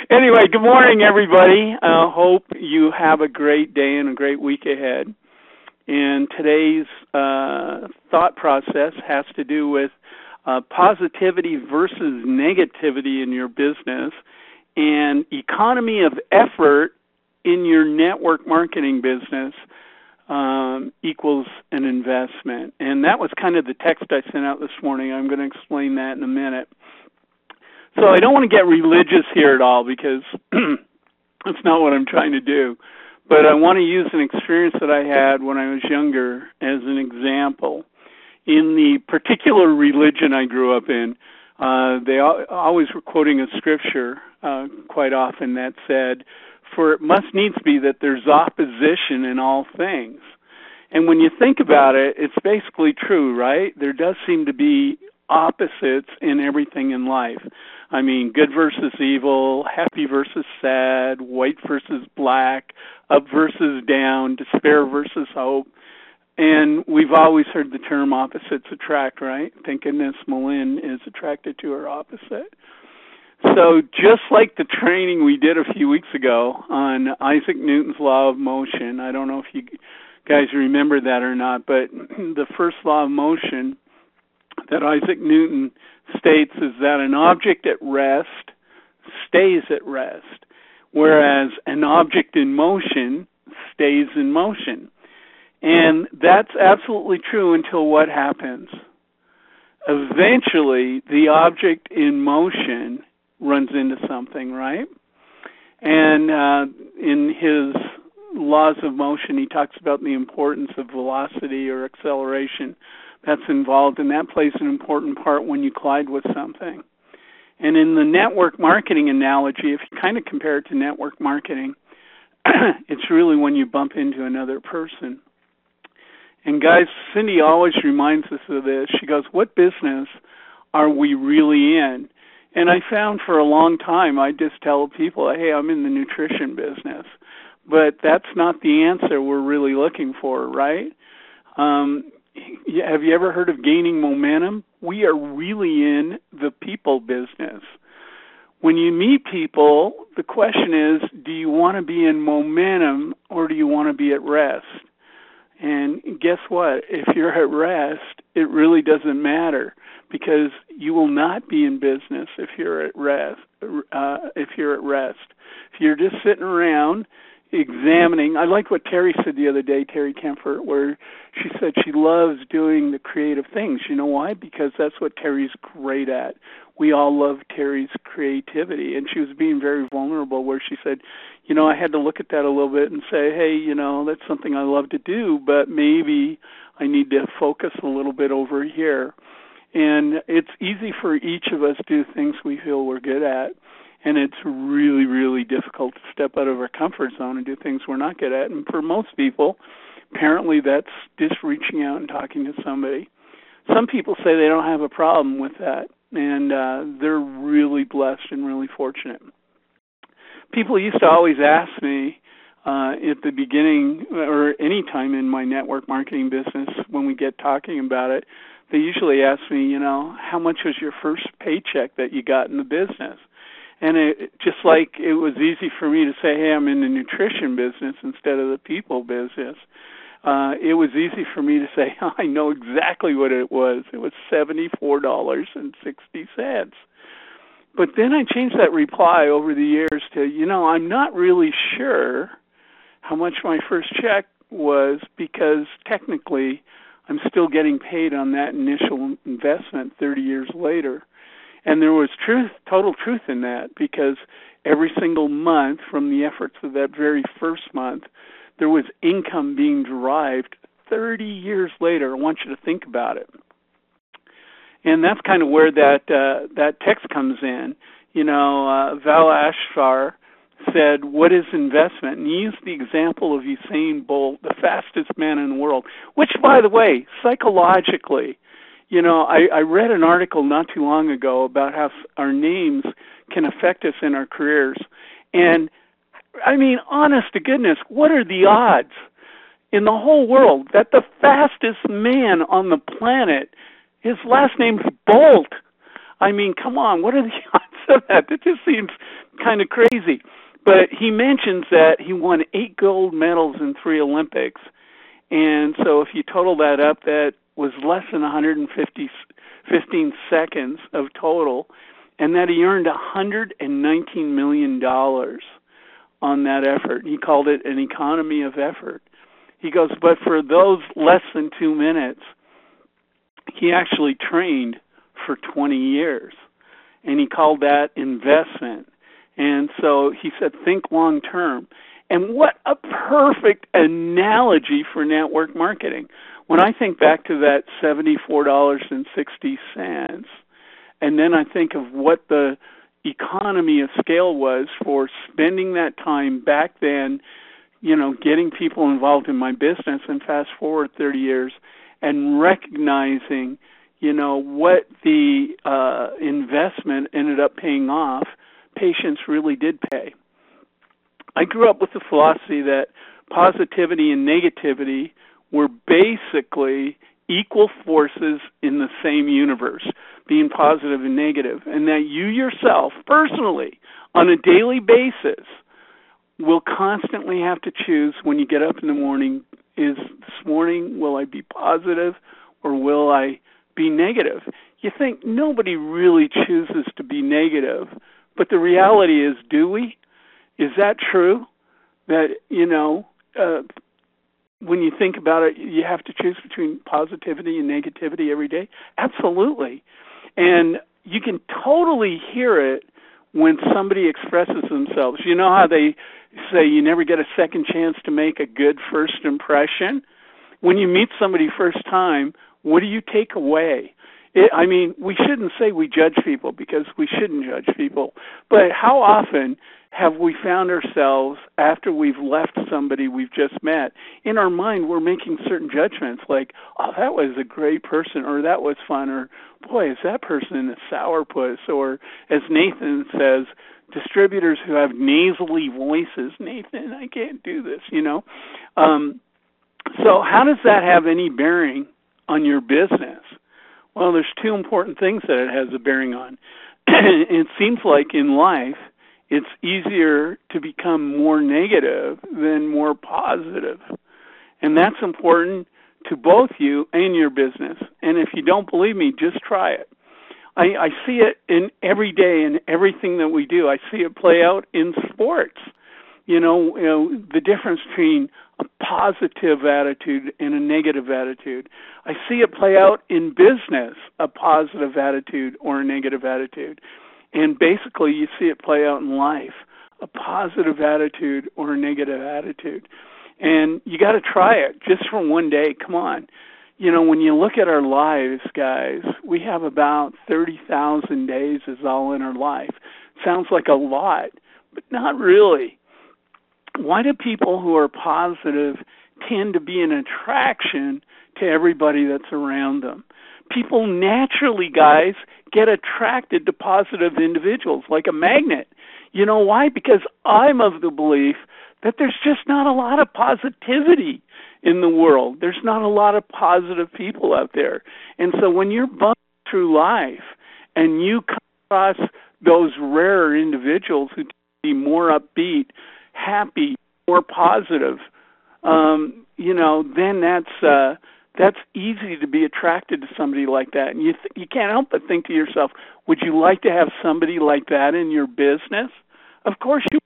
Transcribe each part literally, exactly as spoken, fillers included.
Anyway, good morning, everybody. Uh, hope you have a great day and a great week ahead. And today's uh, thought process has to do with uh, positivity versus negativity in your business and economy of effort in your network marketing business um, equals an investment. And that was kind of the text I sent out this morning. I'm going to explain that in a minute. So I don't want to get religious here at all because that's not what I'm trying to do. But I want to use an experience that I had when I was younger as an example. In the particular religion I grew up in, uh, they always were quoting a scripture uh, quite often that said, "For it must needs be that there's opposition in all things." And when you think about it, it's basically true, right? There does seem to be opposites in everything in life. I mean, good versus evil, happy versus sad, white versus black, up versus down, despair versus hope. And we've always heard the term opposites attract, right? Thank goodness Malin is attracted to her opposite. So just like the training we did a few weeks ago on Isaac Newton's law of motion, I don't know if you guys remember that or not, but the first law of motion that Isaac Newton states is that an object at rest stays at rest, whereas an object in motion stays in motion. And that's absolutely true until what happens? Eventually, the object in motion runs into something, right? And uh, in his laws of motion, he talks about the importance of velocity or acceleration that's involved, and that plays an important part when you collide with something. And in the network marketing analogy, if you kind of compare it to network marketing, it's really when you bump into another person. And guys, Cindy always reminds us of this. She goes, what business are we really in? And I found for a long time, I just tell people, hey, I'm in the nutrition business. But that's not the answer we're really looking for, right? Um, have you ever heard of gaining momentum? We are really in the people business. When you meet people, the question is, do you want to be in momentum or do you want to be at rest? And guess what? If you're at rest, it really doesn't matter because you will not be in business if you're at rest. Uh, if you're at rest, if you're just sitting around examining, I like what Terry said the other day, Terry Kemper, where she said she loves doing the creative things. You know why? Because that's what Terry's great at. We all love Terry's creativity. And she was being very vulnerable where she said, you know, I had to look at that a little bit and say, hey, you know, that's something I love to do, but maybe I need to focus a little bit over here. And it's easy for each of us to do things we feel we're good at. And it's really, really difficult to step out of our comfort zone and do things we're not good at. And for most people, apparently that's just reaching out and talking to somebody. Some people say they don't have a problem with that, and uh, they're really blessed and really fortunate. People used to always ask me uh, at the beginning or any time in my network marketing business when we get talking about it, they usually ask me, you know, how much was your first paycheck that you got in the business? And it, just like it was easy for me to say, hey, I'm in the nutrition business instead of the people business, uh, it was easy for me to say, I know exactly what it was. It was seventy-four dollars and sixty cents. But then I changed that reply over the years to, you know, I'm not really sure how much my first check was because technically I'm still getting paid on that initial investment thirty years later. And there was truth, total truth in that because every single month from the efforts of that very first month, there was income being derived thirty years later. I want you to think about it. And that's kind of where that uh, that text comes in. You know, uh, Val Ashfar said, what is investment? And he used the example of Usain Bolt, the fastest man in the world, which, by the way, psychologically, you know, I, I read an article not too long ago about how our names can affect us in our careers. And, I mean, honest to goodness, what are the odds in the whole world that the fastest man on the planet, his last name's Bolt? I mean, come on, what are the odds of that? That just seems kind of crazy. But he mentions that he won eight gold medals in three Olympics. And so if you total that up, that was less than one hundred fifty, fifteen seconds of total, and that he earned one hundred nineteen million dollars on that effort. He called it an economy of effort. He goes, but for those less than two minutes, he actually trained for twenty years, and he called that investment. And so he said, think long term. And what a perfect analogy for network marketing. When I think back to that seventy-four dollars and sixty cents, and then I think of what the economy of scale was for spending that time back then, you know, getting people involved in my business, and fast forward thirty years and recognizing, you know, what the uh, investment ended up paying off, patience really did pay. I grew up with the philosophy that positivity and negativity were basically equal forces in the same universe, being positive and negative, and that you yourself, personally, on a daily basis, will constantly have to choose when you get up in the morning, is this morning, will I be positive or will I be negative? You think nobody really chooses to be negative, but the reality is, do we? Is that true? That, you know, uh, when you think about it, you have to choose between positivity and negativity every day? Absolutely. And you can totally hear it when somebody expresses themselves. You know how they say you never get a second chance to make a good first impression? When you meet somebody first time, what do you take away? It, I mean, we shouldn't say we judge people, because we shouldn't judge people. But how often have we found ourselves, after we've left somebody we've just met, in our mind we're making certain judgments like, oh, that was a great person, or that was fun, or boy, is that person a sourpuss, or as Nathan says, distributors who have nasally voices, Nathan, I can't do this, you know. Um, so how does that have any bearing on your business? Well, there's two important things that it has a bearing on. It seems like in life, it's easier to become more negative than more positive. And that's important to both you and your business. And if you don't believe me, just try it. I, I see it in every day in everything that we do. I see it play out in sports. You know, you know, the difference between a positive attitude and a negative attitude. I see it play out in business, a positive attitude or a negative attitude. And basically, you see it play out in life, a positive attitude or a negative attitude. And you got to try it just for one day. Come on. You know, when you look at our lives, guys, we have about thirty thousand days is all in our life. Sounds like a lot, but not really. Why do people who are positive tend to be an attraction to everybody that's around them? People naturally, guys, get attracted to positive individuals like a magnet. You know why? Because I'm of the belief that there's just not a lot of positivity in the world. There's not a lot of positive people out there. And so when you're bumping through life and you come across those rarer individuals who tend to be more upbeat, happy, more positive, um, you know, then that's uh, that's easy to be attracted to somebody like that. And you th- you can't help but think to yourself, would you like to have somebody like that in your business? Of course you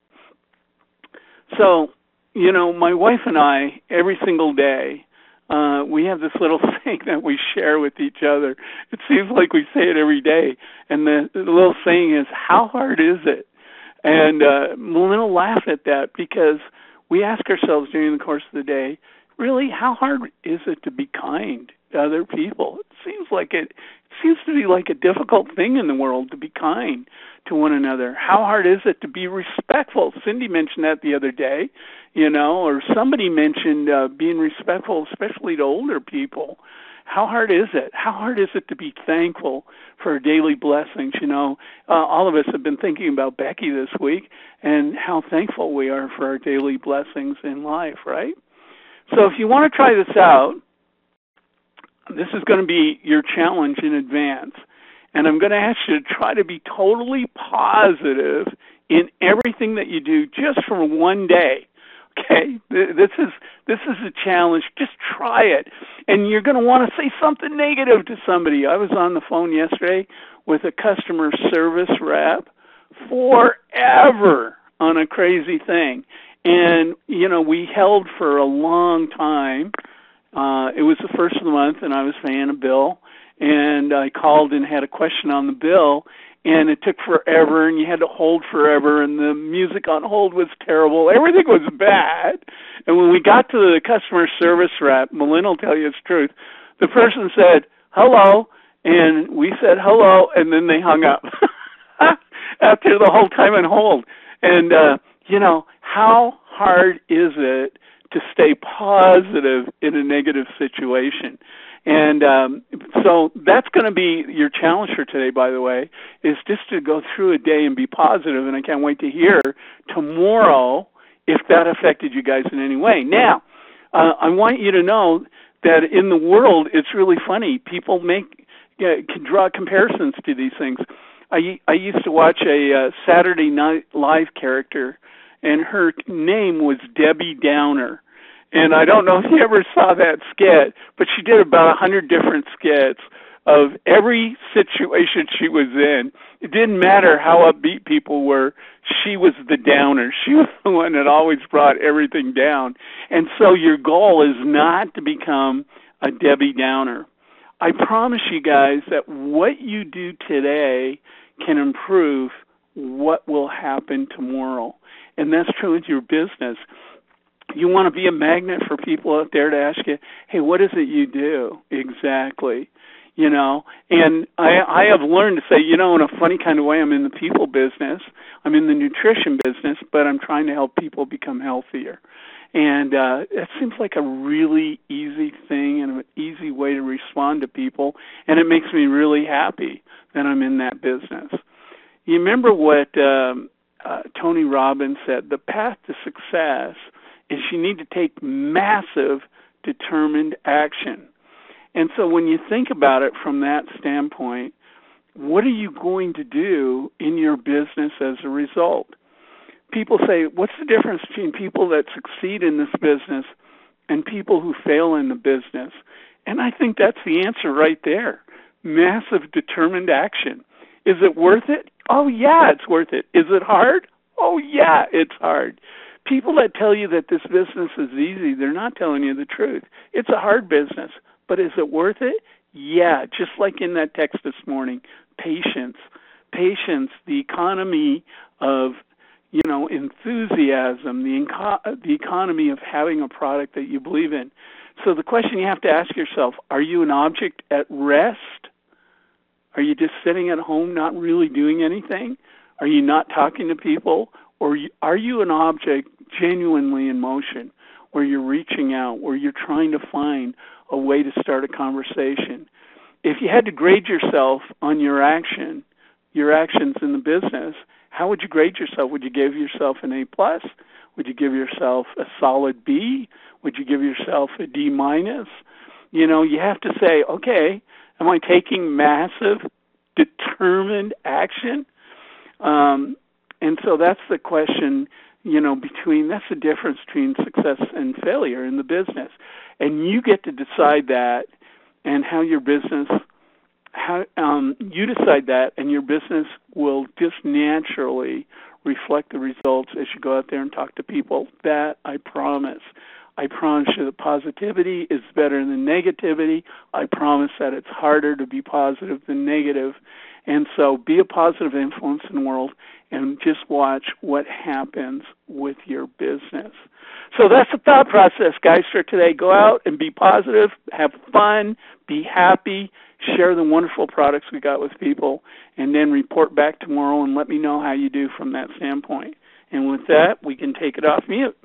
would. So, you know, my wife and I, every single day, uh, we have this little saying that we share with each other. It seems like we say it every day. And the, the little saying is, how hard is it? And uh, we'll laugh at that because we ask ourselves during the course of the day, really, how hard is it to be kind to other people? It seems like it, it seems to be like a difficult thing in the world to be kind to one another. How hard is it to be respectful? Cindy mentioned that the other day, you know, or somebody mentioned uh, being respectful, especially to older people. How hard is it? How hard is it to be thankful for daily blessings? You know, uh, all of us have been thinking about Becky this week and how thankful we are for our daily blessings in life, right? So if you want to try this out, this is going to be your challenge in advance. And I'm going to ask you to try to be totally positive in everything that you do just for one day. Okay, this is this is a challenge. Just try it, and you're going to want to say something negative to somebody. I was on the phone yesterday with a customer service rep forever on a crazy thing, and you know we held for a long time. Uh, it was the first of the month, and I was paying a bill, and I called and had a question on the bill. And it took forever, and you had to hold forever, and the music on hold was terrible. Everything was bad. And when we got to the customer service rep, Melinda will tell you the truth, the person said, hello, and we said hello, and then they hung up after the whole time on hold. And, uh, you know, how hard is it to stay positive in a negative situation? And um, so that's going to be your challenge for today, by the way, is just to go through a day and be positive. And I can't wait to hear tomorrow if that affected you guys in any way. Now, uh, I want you to know that in the world, it's really funny. People make uh, can draw comparisons to these things. I, I used to watch a uh, Saturday Night Live character, and her name was Debbie Downer. And I don't know if you ever saw that skit, but she did about a hundred different skits of every situation she was in. It didn't matter how upbeat people were. She was the downer. She was the one that always brought everything down. And so your goal is not to become a Debbie Downer. I promise you guys that what you do today can improve what will happen tomorrow. And that's true with your business. You want to be a magnet for people out there to ask you, hey, what is it you do exactly? You know, and I, I have learned to say, you know, in a funny kind of way, I'm in the people business. I'm in the nutrition business, but I'm trying to help people become healthier. And uh, it seems like a really easy thing and an easy way to respond to people, and it makes me really happy that I'm in that business. You remember what um, uh, Tony Robbins said, the path to success is you need to take massive, determined action. And so when you think about it from that standpoint, what are you going to do in your business as a result? People say, what's the difference between people that succeed in this business and people who fail in the business? And I think that's the answer right there. Massive, determined action. Is it worth it? Oh, yeah, it's worth it. Is it hard? Oh, yeah, it's hard. People that tell you that this business is easy, they're not telling you the truth. It's a hard business, but is it worth it? Yeah, just like in that text this morning, patience. Patience, the economy of, you know, enthusiasm, the, inco- the economy of having a product that you believe in. So the question you have to ask yourself, are you an object at rest? Are you just sitting at home not really doing anything? Are you not talking to people? Or are you an object genuinely in motion, where you're reaching out, where you're trying to find a way to start a conversation? If you had to grade yourself on your action, your actions in the business, how would you grade yourself? Would you give yourself an A plus? Would you give yourself a solid B? Would you give yourself a D minus? You know, you have to say, okay, am I taking massive, determined action? Um, And so that's the question, you know, between, that's the difference between success and failure in the business. And you get to decide that, and how your business, how um, you decide that, and your business will just naturally reflect the results as you go out there and talk to people. That I promise. I promise you that positivity is better than negativity. I promise that it's harder to be positive than negative. And so be a positive influence in the world and just watch what happens with your business. So that's the thought process, guys, for today. Go out and be positive, have fun, be happy, share the wonderful products we got with people, and then report back tomorrow and let me know how you do from that standpoint. And with that, we can take it off mute.